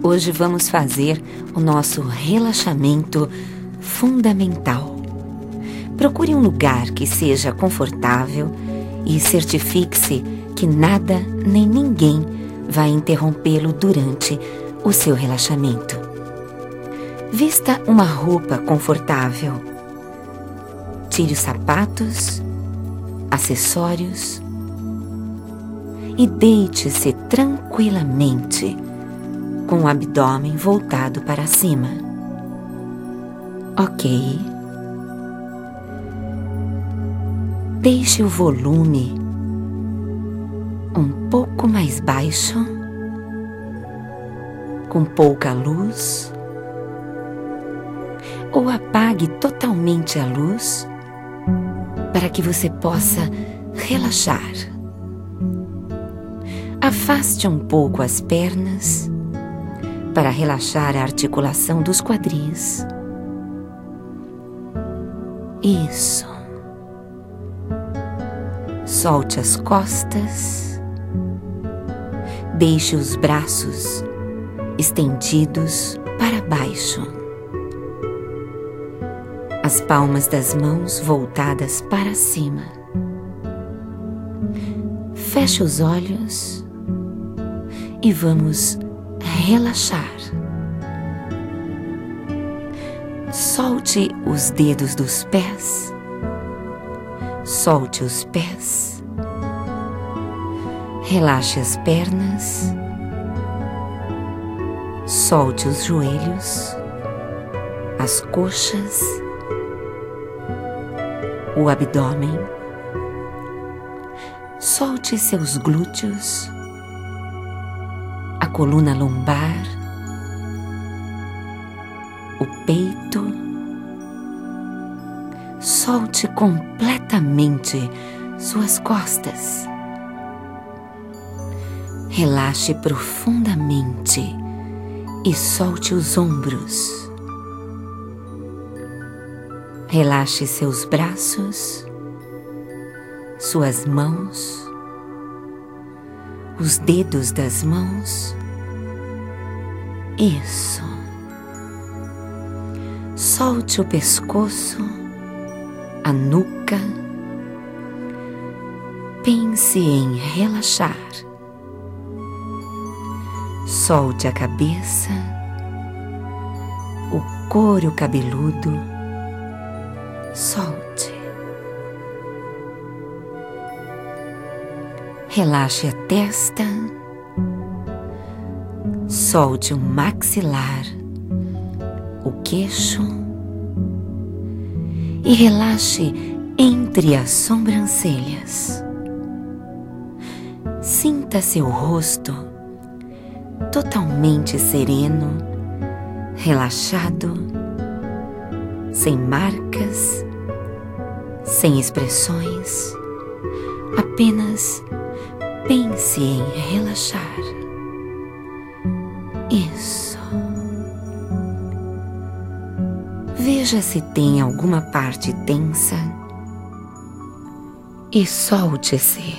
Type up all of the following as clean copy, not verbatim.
Hoje vamos fazer o nosso relaxamento fundamental. Procure um lugar que seja confortável e certifique-se que nada nem ninguém vai interrompê-lo durante o seu relaxamento. Vista uma roupa confortável. Tire os sapatos, acessórios e deite-se tranquilamente, com o abdômen voltado para cima. Ok. Deixe o volume um pouco mais baixo, com pouca luz, ou apague totalmente a luz para que você possa relaxar. Afaste um pouco as pernas para relaxar a articulação dos quadris. Isso. Solte as costas. Deixe os braços estendidos para baixo. As palmas das mãos voltadas para cima. Feche os olhos e vamos relaxar. Solte os dedos dos pés. Solte os pés. Relaxe as pernas. Solte os joelhos, as coxas, o abdômen. Solte seus glúteos, a coluna lombar, o peito. Solte completamente suas costas. Relaxe profundamente e solte os ombros. Relaxe seus braços, suas mãos, os dedos das mãos. Isso. Solte o pescoço, a nuca. Pense em relaxar. Solte a cabeça, o couro cabeludo. Solte. Relaxe a testa. Solte o maxilar, o queixo. E relaxe entre as sobrancelhas. Sinta seu rosto totalmente sereno, relaxado, sem marcas, sem expressões. Apenas pense em relaxar. Isso. Veja se tem alguma parte tensa e solte-se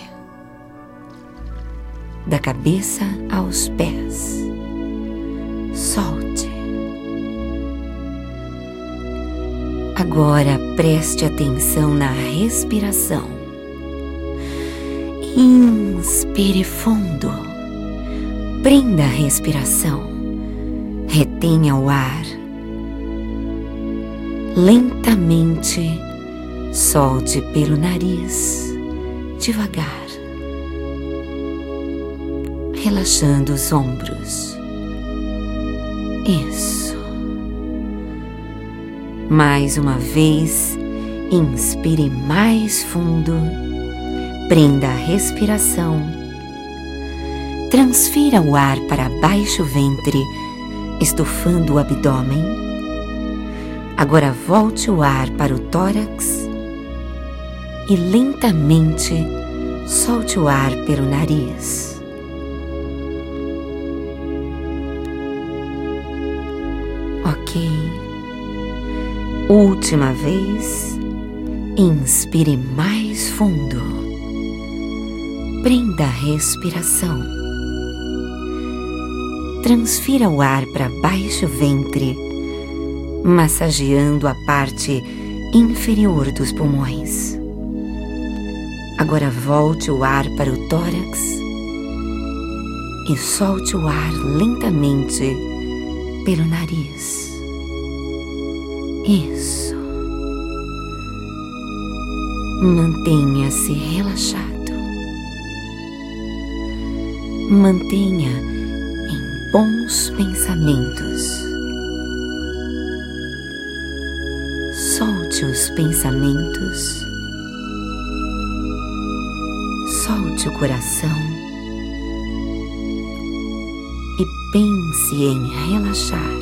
da cabeça aos pés. Solte. Agora preste atenção na respiração. Inspire fundo. Prenda a respiração. Retenha o ar. Lentamente solte pelo nariz, devagar, relaxando os ombros. Isso. Mais uma vez, inspire mais fundo, prenda a respiração, transfira o ar para baixo o ventre, estufando o abdômen. Agora volte o ar para o tórax e lentamente solte o ar pelo nariz. Ok. Última vez, inspire mais fundo. Prenda a respiração. transfira o ar para baixo o ventre, massageando a parte inferior dos pulmões. Agora volte o ar para o tórax e solte o ar lentamente pelo nariz. Isso. Mantenha-se relaxado. Mantenha em bons pensamentos. Solte os pensamentos. Solte o coração. E pense em relaxar.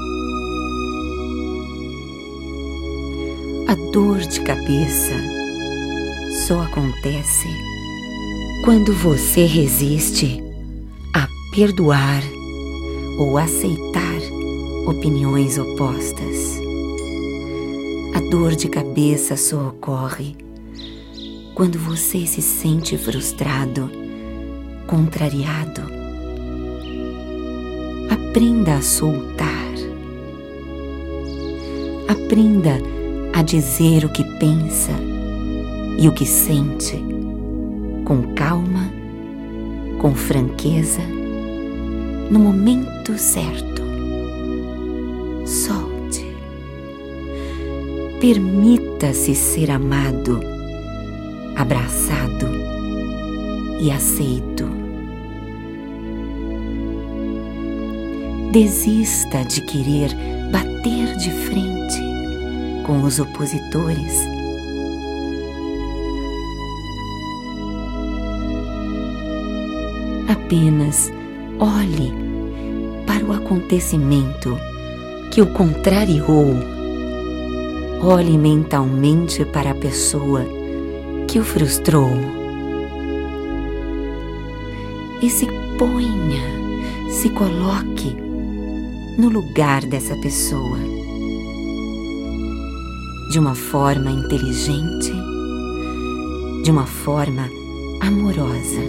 A dor de cabeça só acontece quando você resiste a perdoar ou aceitar opiniões opostas. A dor de cabeça só ocorre quando você se sente frustrado, contrariado. Aprenda a soltar. Aprenda a dizer o que pensa e o que sente, com calma, com franqueza, no momento certo. Solte. Permita-se ser amado, abraçado e aceito. Desista de querer bater de frente com os opositores. Apenas olhe para o acontecimento que o contrariou. Olhe mentalmente para a pessoa que o frustrou e se coloque no lugar dessa pessoa de uma forma inteligente, de uma forma amorosa.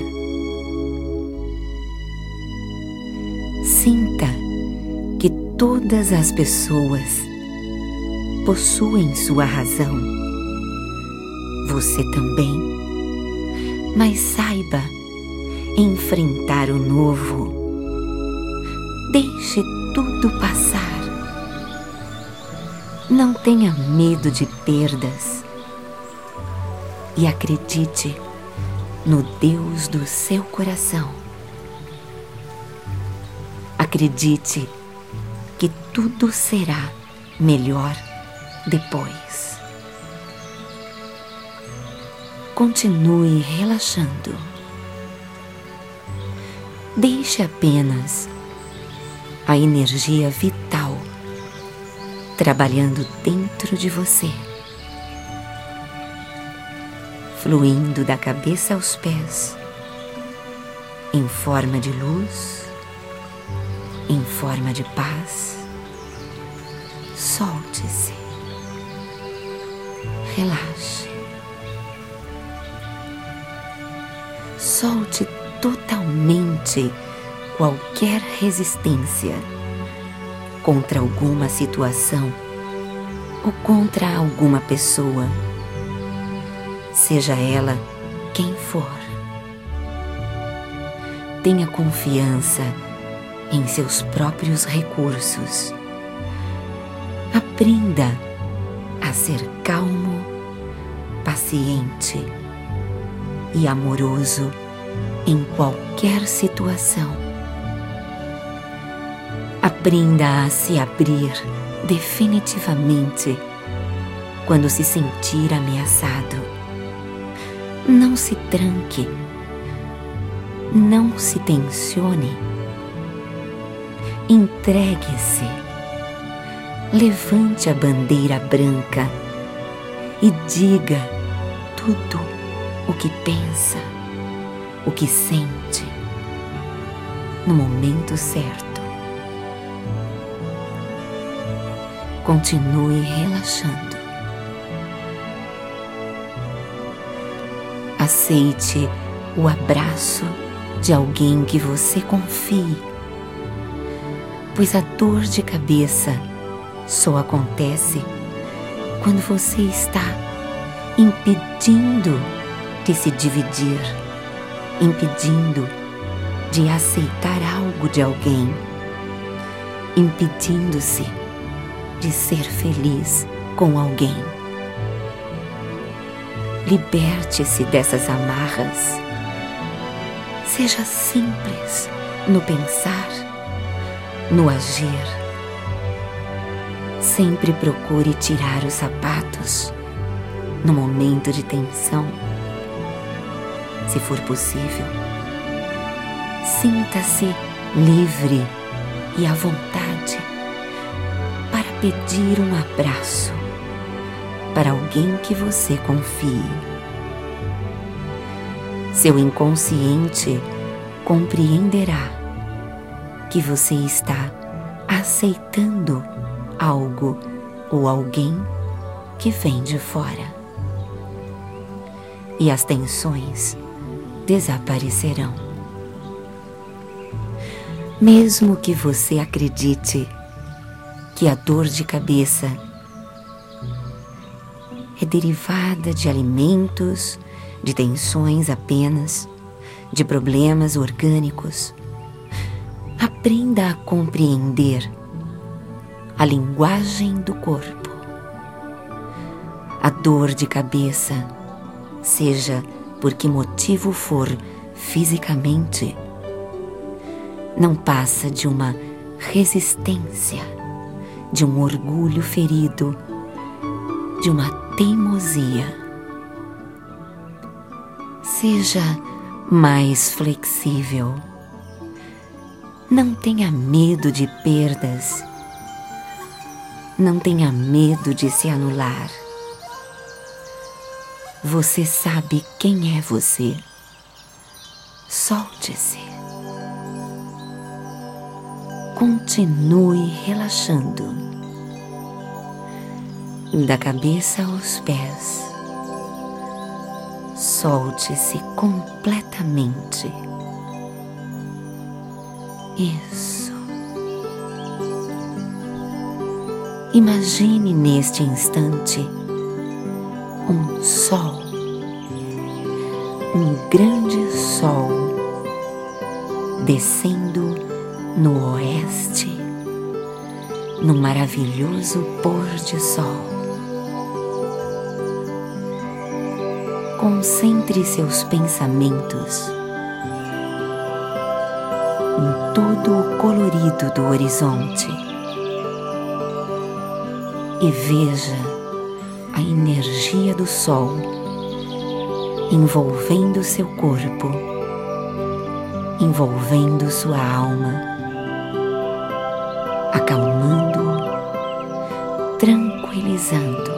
Sinta que todas as pessoas possuem sua razão. Você também. Mas saiba enfrentar o novo. Deixe tudo passar. Não tenha medo de perdas. E acredite no Deus do seu coração. Acredite que tudo será melhor depois. Continue relaxando. Deixe apenas a energia vital trabalhando dentro de você, fluindo da cabeça aos pés, em forma de luz, em forma de paz. Solte-se. Relaxe. Solte totalmente qualquer resistência contra alguma situação ou contra alguma pessoa, seja ela quem for. Tenha confiança em seus próprios recursos. Aprenda a ser calmo, paciente e amoroso em qualquer situação. Aprenda a se abrir definitivamente quando se sentir ameaçado. Não se tranque, não se tensione. Entregue-se. Levante a bandeira branca e diga tudo o que pensa, o que sente, no momento certo. Continue relaxando. Aceite o abraço de alguém que você confie pois a dor de cabeça só acontece quando você está impedindo de se dividir, impedindo de aceitar algo de alguém, impedindo-se de ser feliz com alguém. Liberte-se dessas amarras. Seja simples no pensar, no agir. Sempre procure tirar os sapatos no momento de tensão. Se for possível, sinta-se livre e à vontade para pedir um abraço para alguém que você confie. Seu inconsciente compreenderá que você está aceitando algo ou alguém que vem de fora. E as tensões desaparecerão. Mesmo que você acredite que a dor de cabeça é derivada de alimentos, de tensões apenas, de problemas orgânicos, aprenda a compreender a linguagem do corpo. A dor de cabeça, seja por que motivo for fisicamente, não passa de uma resistência, de um orgulho ferido, de uma teimosia. Seja mais flexível. Não tenha medo de perdas. Não tenha medo de se anular. Você sabe quem é você. Solte-se. Continue relaxando. Da cabeça aos pés. Solte-se completamente. Isso. Imagine neste instante um sol, um grande sol descendo no oeste, no maravilhoso pôr de sol. Concentre seus pensamentos em todo o colorido do horizonte e veja a energia do sol envolvendo seu corpo, envolvendo sua alma, acalmando, tranquilizando.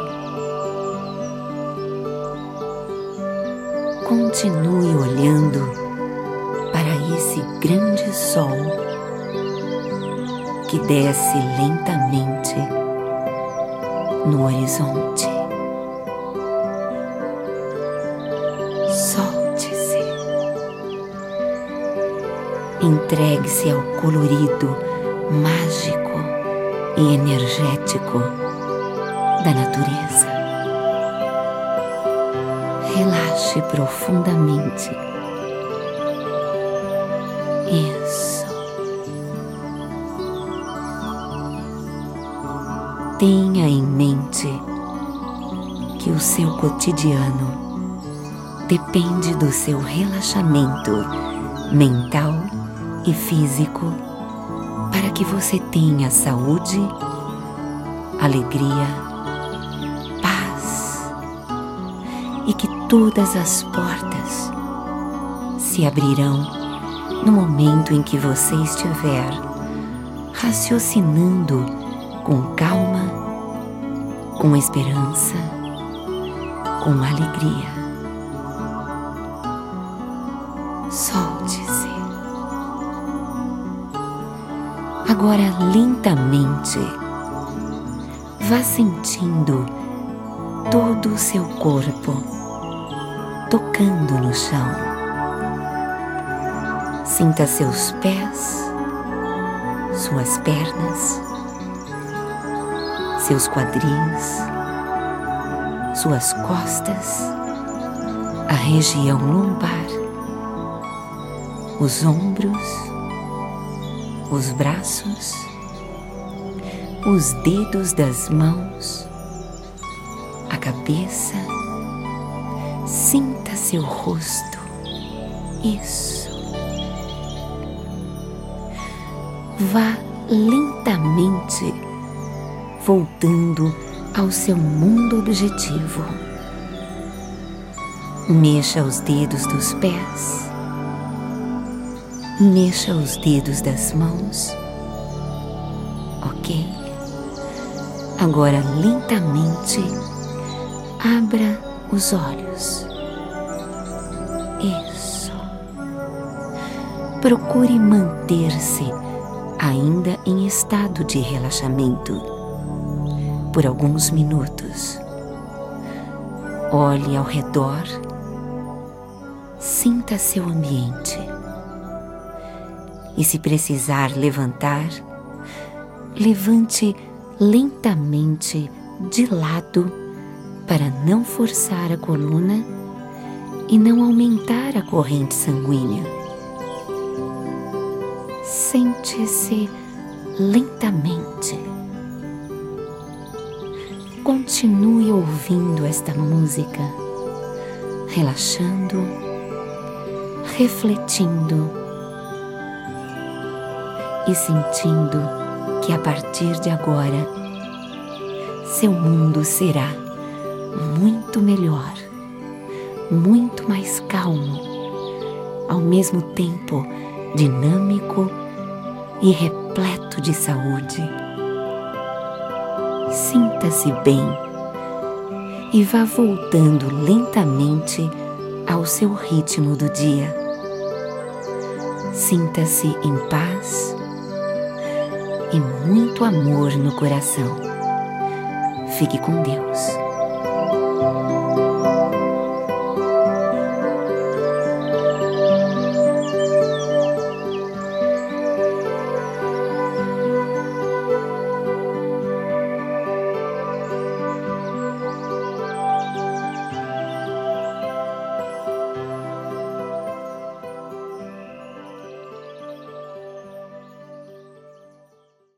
Continue olhando para esse grande sol que desce lentamente no horizonte. Solte-se. Entregue-se ao colorido mágico e energético da natureza. Relaxe profundamente. Isso. Tenha em mente que o seu cotidiano depende do seu relaxamento mental e físico para que você tenha saúde, alegria, paz e que todas as portas se abrirão no momento em que você estiver raciocinando com calma, com esperança, com alegria. Solte-se. Agora, lentamente, vá sentindo todo o seu corpo tocando no chão. Sinta seus pés, suas pernas, seus quadris, suas costas, a região lombar, os ombros, os braços, os dedos das mãos, a cabeça. Sinta seu rosto. Isso. Vá lentamente voltando ao seu mundo objetivo. Mexa os dedos dos pés, mexa os dedos das mãos. Ok? Agora lentamente abra os olhos. Isso. Procure manter-se ainda em estado de relaxamento por alguns minutos. Olhe ao redor, sinta seu ambiente e, se precisar levantar, levante lentamente de lado para não forçar a coluna e não aumentar a corrente sanguínea. Sente-se lentamente. Continue ouvindo esta música, relaxando, refletindo e sentindo que a partir de agora seu mundo será muito melhor, muito mais calmo, ao mesmo tempo dinâmico e repleto de saúde. Sinta-se bem e vá voltando lentamente ao seu ritmo do dia. Sinta-se em paz e muito amor no coração. Fique com Deus.